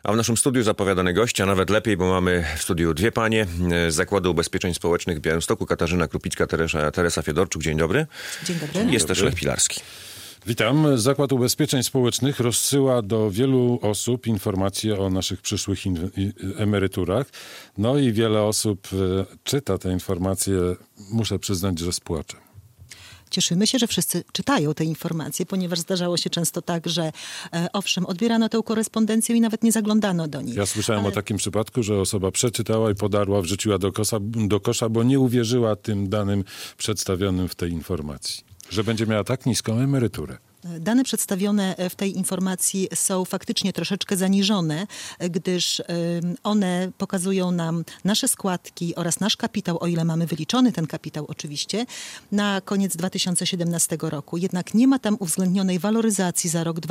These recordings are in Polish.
A w naszym studiu zapowiadane goście, a nawet lepiej, bo mamy w studiu dwie panie z Zakładu Ubezpieczeń Społecznych w Białymstoku, Katarzyna Krupicka, Teresa Fiedorczuk. Dzień dobry. Dzień dobry. Jest też Lech Pilarski. Witam. Zakład Ubezpieczeń Społecznych rozsyła do wielu osób informacje o naszych przyszłych emeryturach. No i wiele osób czyta te informacje, muszę przyznać, że z płaczem. Cieszymy się, że wszyscy czytają te informacje, ponieważ zdarzało się często tak, że owszem, odbierano tę korespondencję i nawet nie zaglądano do niej. Ja słyszałem o takim przypadku, że osoba przeczytała i podarła, wrzuciła do kosza, bo nie uwierzyła tym danym przedstawionym w tej informacji, że będzie miała tak niską emeryturę. Dane przedstawione w tej informacji są faktycznie troszeczkę zaniżone, gdyż one pokazują nam nasze składki oraz nasz kapitał, o ile mamy wyliczony ten kapitał oczywiście, na koniec 2017 roku. Jednak nie ma tam uwzględnionej waloryzacji za rok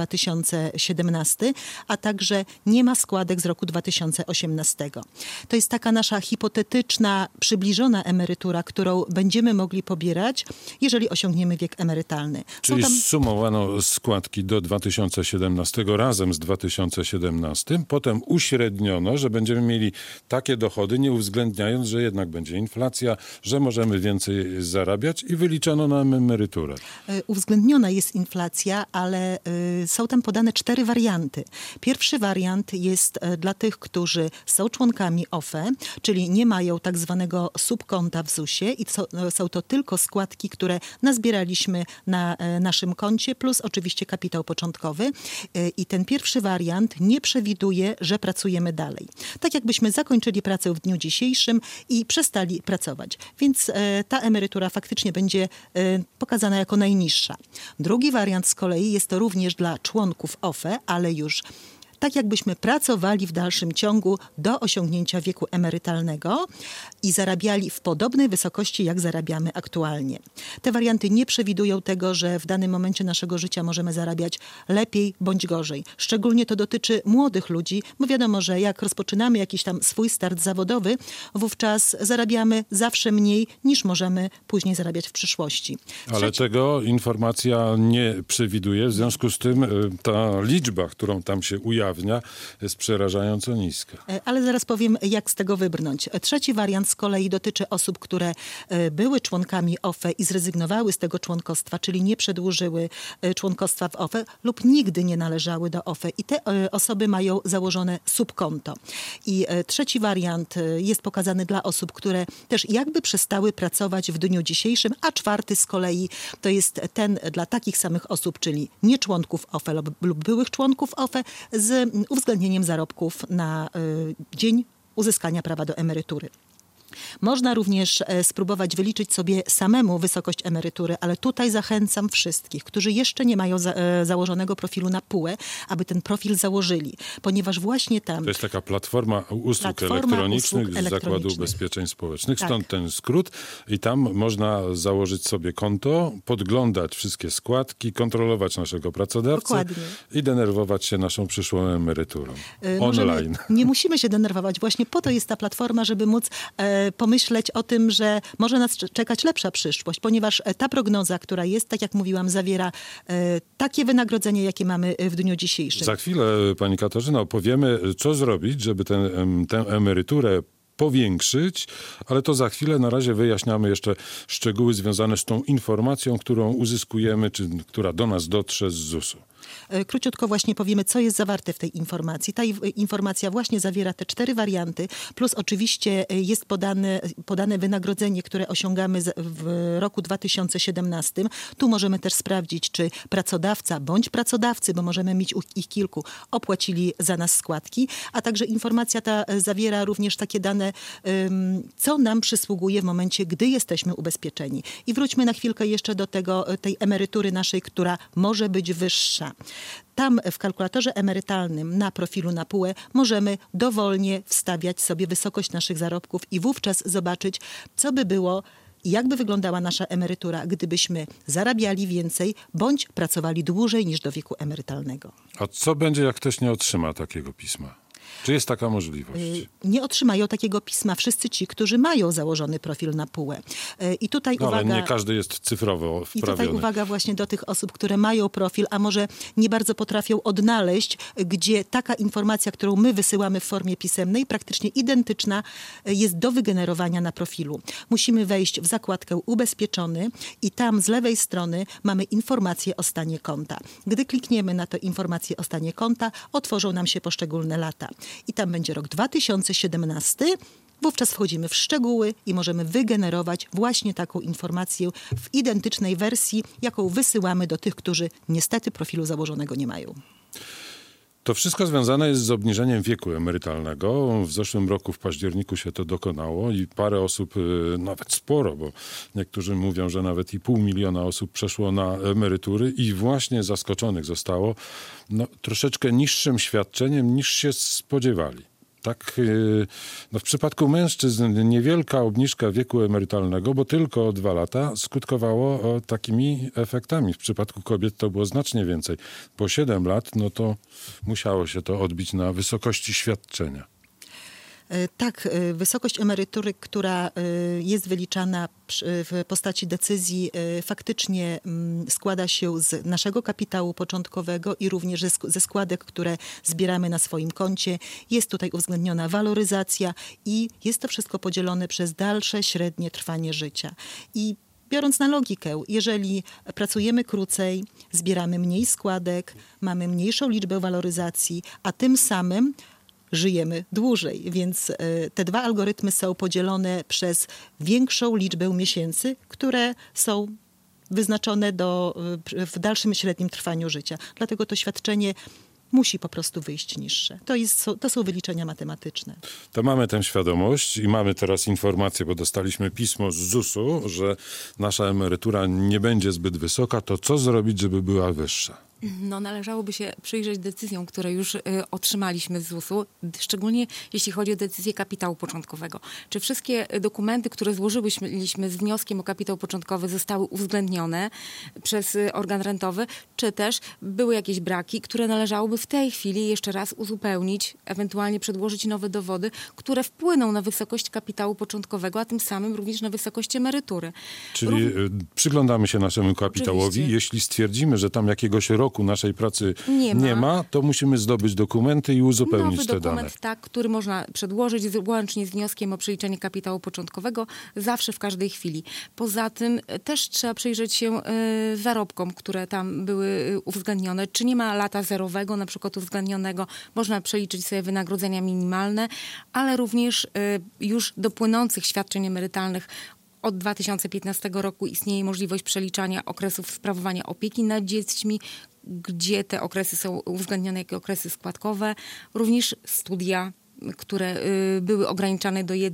2017, a także nie ma składek z roku 2018. To jest taka nasza hipotetyczna, przybliżona emerytura, którą będziemy mogli pobierać, jeżeli osiągniemy wiek emerytalny. Czyli zsumowano składki do 2017 razem z 2017, potem uśredniono, że będziemy mieli takie dochody, nie uwzględniając, że jednak będzie inflacja, że możemy więcej zarabiać i wyliczono nam emeryturę. Uwzględniona jest inflacja, ale są tam podane 4 warianty. Pierwszy wariant jest dla tych, którzy są członkami OFE, czyli nie mają tak zwanego subkonta w ZUS-ie i są to tylko składki, które nazbieraliśmy na naszym koncie, plus oczywiście kapitał początkowy. I ten pierwszy wariant nie przewiduje, że pracujemy dalej. Tak jakbyśmy zakończyli pracę w dniu dzisiejszym i przestali pracować. Więc ta emerytura faktycznie będzie pokazana jako najniższa. Drugi wariant z kolei jest to również dla członków OFE, ale już tak jakbyśmy pracowali w dalszym ciągu do osiągnięcia wieku emerytalnego i zarabiali w podobnej wysokości, jak zarabiamy aktualnie. Te warianty nie przewidują tego, że w danym momencie naszego życia możemy zarabiać lepiej bądź gorzej. Szczególnie to dotyczy młodych ludzi, bo wiadomo, że jak rozpoczynamy jakiś tam swój start zawodowy, wówczas zarabiamy zawsze mniej, niż możemy później zarabiać w przyszłości. Ale tego informacja nie przewiduje, w związku z tym ta liczba, którą tam się ujawnia, jest przerażająco niska. Ale zaraz powiem, jak z tego wybrnąć. Trzeci wariant z kolei dotyczy osób, które były członkami OFE i zrezygnowały z tego członkostwa, czyli nie przedłużyły członkostwa w OFE lub nigdy nie należały do OFE i te osoby mają założone subkonto. I trzeci wariant jest pokazany dla osób, które też jakby przestały pracować w dniu dzisiejszym, a czwarty z kolei to jest ten dla takich samych osób, czyli nie członków OFE lub byłych członków OFE z uwzględnieniem zarobków na dzień uzyskania prawa do emerytury. Można również spróbować wyliczyć sobie samemu wysokość emerytury, ale tutaj zachęcam wszystkich, którzy jeszcze nie mają założonego profilu na PUE, aby ten profil założyli, ponieważ właśnie tam... To jest taka platforma usług elektronicznych z Zakładu Ubezpieczeń Społecznych, stąd ten skrót i tam można założyć sobie konto, podglądać wszystkie składki, kontrolować naszego pracodawcę. Dokładnie. I denerwować się naszą przyszłą emeryturą. Online. Nie musimy się denerwować. Właśnie po to jest ta platforma, żeby móc pomyśleć o tym, że może nas czekać lepsza przyszłość, ponieważ ta prognoza, która jest, tak jak mówiłam, zawiera takie wynagrodzenie, jakie mamy w dniu dzisiejszym. Za chwilę, pani Katarzyna, opowiemy, co zrobić, żeby tę emeryturę powiększyć, ale to za chwilę. Na razie wyjaśniamy jeszcze szczegóły związane z tą informacją, którą uzyskujemy, czy która do nas dotrze z ZUS-u. Króciutko właśnie powiemy, co jest zawarte w tej informacji. Ta informacja właśnie zawiera te 4 warianty, plus oczywiście jest podane wynagrodzenie, które osiągamy w roku 2017. Tu możemy też sprawdzić, czy pracodawca bądź pracodawcy, bo możemy mieć ich kilku, opłacili za nas składki, a także informacja ta zawiera również takie dane, co nam przysługuje w momencie, gdy jesteśmy ubezpieczeni. I wróćmy na chwilkę jeszcze do tej emerytury naszej, która może być wyższa. Tam w kalkulatorze emerytalnym na profilu na PUE możemy dowolnie wstawiać sobie wysokość naszych zarobków i wówczas zobaczyć, co by było i jak by wyglądała nasza emerytura, gdybyśmy zarabiali więcej bądź pracowali dłużej niż do wieku emerytalnego. A co będzie, jak ktoś nie otrzyma takiego pisma? Czy jest taka możliwość? Nie otrzymają takiego pisma wszyscy ci, którzy mają założony profil na PUE. I tutaj no, uwaga, ale nie każdy jest cyfrowo wprawiony. I tutaj uwaga właśnie do tych osób, które mają profil, a może nie bardzo potrafią odnaleźć, gdzie taka informacja, którą my wysyłamy w formie pisemnej, praktycznie identyczna jest do wygenerowania na profilu. Musimy wejść w zakładkę ubezpieczony i tam z lewej strony mamy informację o stanie konta. Gdy klikniemy na tę informację o stanie konta, otworzą nam się poszczególne lata. I tam będzie rok 2017. Wówczas wchodzimy w szczegóły i możemy wygenerować właśnie taką informację w identycznej wersji, jaką wysyłamy do tych, którzy niestety profilu założonego nie mają. To wszystko związane jest z obniżeniem wieku emerytalnego. W zeszłym roku w październiku się to dokonało i parę osób, nawet sporo, bo niektórzy mówią, że nawet i 500 000 osób przeszło na emerytury i właśnie zaskoczonych zostało troszeczkę niższym świadczeniem niż się spodziewali. Tak, w przypadku mężczyzn niewielka obniżka wieku emerytalnego, bo tylko o 2 lata skutkowało takimi efektami. W przypadku kobiet to było znacznie więcej. Po 7 lat, to musiało się to odbić na wysokości świadczenia. Tak, wysokość emerytury, która jest wyliczana w postaci decyzji, faktycznie składa się z naszego kapitału początkowego i również ze składek, które zbieramy na swoim koncie. Jest tutaj uwzględniona waloryzacja i jest to wszystko podzielone przez dalsze średnie trwanie życia. I biorąc na logikę, jeżeli pracujemy krócej, zbieramy mniej składek, mamy mniejszą liczbę waloryzacji, a tym samym żyjemy dłużej, więc te dwa algorytmy są podzielone przez większą liczbę miesięcy, które są wyznaczone w dalszym średnim trwaniu życia. Dlatego to świadczenie musi po prostu wyjść niższe. To są wyliczenia matematyczne. To mamy tę świadomość i mamy teraz informację, bo dostaliśmy pismo z ZUS-u, że nasza emerytura nie będzie zbyt wysoka. To co zrobić, żeby była wyższa? Należałoby się przyjrzeć decyzjom, które już otrzymaliśmy z ZUS-u, szczególnie jeśli chodzi o decyzję kapitału początkowego. Czy wszystkie dokumenty, które złożyliśmy z wnioskiem o kapitał początkowy, zostały uwzględnione przez organ rentowy, czy też były jakieś braki, które należałoby w tej chwili jeszcze raz uzupełnić, ewentualnie przedłożyć nowe dowody, które wpłyną na wysokość kapitału początkowego, a tym samym również na wysokość emerytury. Czyli przyglądamy się naszemu kapitałowi. Oczywiście. Jeśli stwierdzimy, że tam jakiegoś roku naszej pracy nie ma, to musimy zdobyć dokumenty i uzupełnić nowy te dokument, dane. który można przedłożyć łącznie z wnioskiem o przeliczenie kapitału początkowego zawsze, w każdej chwili. Poza tym też trzeba przyjrzeć się zarobkom, które tam były uwzględnione. Czy nie ma lata zerowego, na przykład uwzględnionego, można przeliczyć sobie wynagrodzenia minimalne, ale również już do płynących świadczeń emerytalnych od 2015 roku istnieje możliwość przeliczania okresów sprawowania opieki nad dziećmi, gdzie te okresy są uwzględnione jako okresy składkowe. Również studia, które były ograniczane do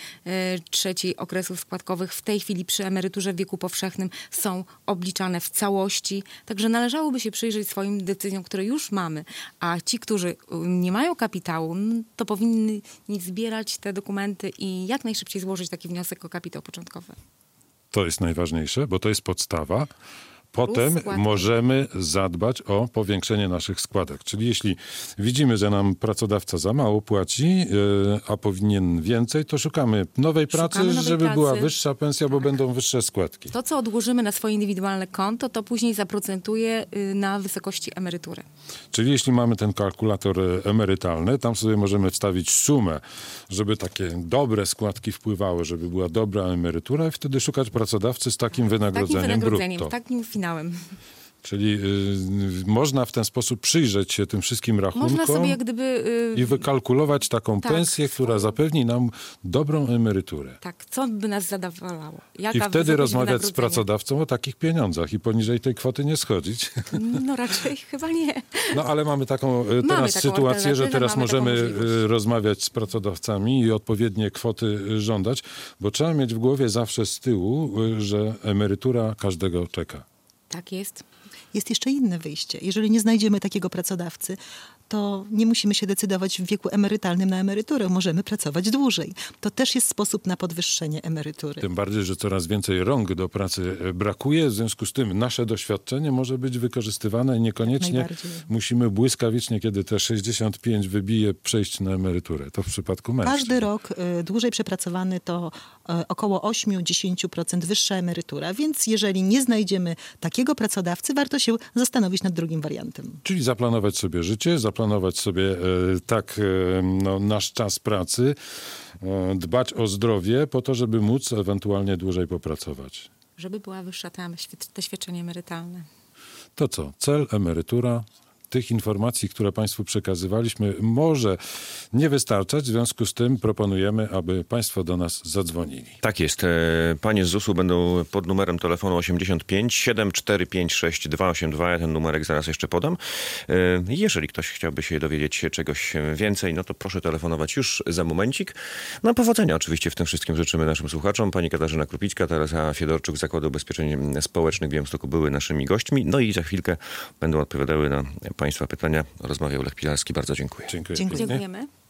1/3 okresów składkowych, w tej chwili przy emeryturze w wieku powszechnym są obliczane w całości. Także należałoby się przyjrzeć swoim decyzjom, które już mamy. A ci, którzy nie mają kapitału, to powinni zbierać te dokumenty i jak najszybciej złożyć taki wniosek o kapitał początkowy. To jest najważniejsze, bo to jest podstawa. Potem możemy zadbać o powiększenie naszych składek. Czyli jeśli widzimy, że nam pracodawca za mało płaci, a powinien więcej, to szukamy nowej pracy, żeby była wyższa pensja, bo będą wyższe składki. To, co odłożymy na swoje indywidualne konto, to później zaprocentuje na wysokości emerytury. Czyli jeśli mamy ten kalkulator emerytalny, tam sobie możemy wstawić sumę, żeby takie dobre składki wpływały, żeby była dobra emerytura i wtedy szukać pracodawcy z takim wynagrodzeniem brutto. Takim finałem. Czyli można w ten sposób przyjrzeć się tym wszystkim rachunkom można sobie jak gdyby, i wykalkulować taką pensję, która zapewni nam dobrą emeryturę. Tak, co by nas zadowalało. I wtedy rozmawiać z pracodawcą o takich pieniądzach i poniżej tej kwoty nie schodzić. No raczej chyba nie. No ale mamy taką sytuację, że teraz możemy rozmawiać z pracodawcami i odpowiednie kwoty żądać, bo trzeba mieć w głowie zawsze z tyłu, że emerytura każdego czeka. Tak jest. Jest jeszcze inne wyjście. Jeżeli nie znajdziemy takiego pracodawcy, to nie musimy się decydować w wieku emerytalnym na emeryturę. Możemy pracować dłużej. To też jest sposób na podwyższenie emerytury. Tym bardziej, że coraz więcej rąk do pracy brakuje. W związku z tym nasze doświadczenie może być wykorzystywane i niekoniecznie musimy błyskawicznie, kiedy te 65 wybije, przejść na emeryturę. To w przypadku mężczyzn. Każdy rok dłużej przepracowany to około 8-10% wyższa emerytura. Więc jeżeli nie znajdziemy takiego pracodawcy, warto się zastanowić nad drugim wariantem. Czyli zaplanować sobie życie, zaplanować sobie nasz czas pracy, dbać o zdrowie po to, żeby móc ewentualnie dłużej popracować. Żeby była wyższa to świadczenie emerytalne. To co? Cel, emerytura. Tych informacji, które Państwu przekazywaliśmy, może nie wystarczać. W związku z tym proponujemy, aby Państwo do nas zadzwonili. Tak jest. Panie z ZUS-u będą pod numerem telefonu 85 7456 282. Ja ten numerek zaraz jeszcze podam. Jeżeli ktoś chciałby się dowiedzieć czegoś więcej, no to proszę telefonować już za momencik. No powodzenia oczywiście w tym wszystkim życzymy naszym słuchaczom. Pani Katarzyna Krupicka, Teresa Fiedorczuk z Zakładu Ubezpieczeń Społecznych w Białymstoku były naszymi gośćmi. No i za chwilkę będą odpowiadały na Państwa pytania. Rozmawiał Lech Pilarski. Bardzo dziękuję. Dziękujemy. Dziękujemy.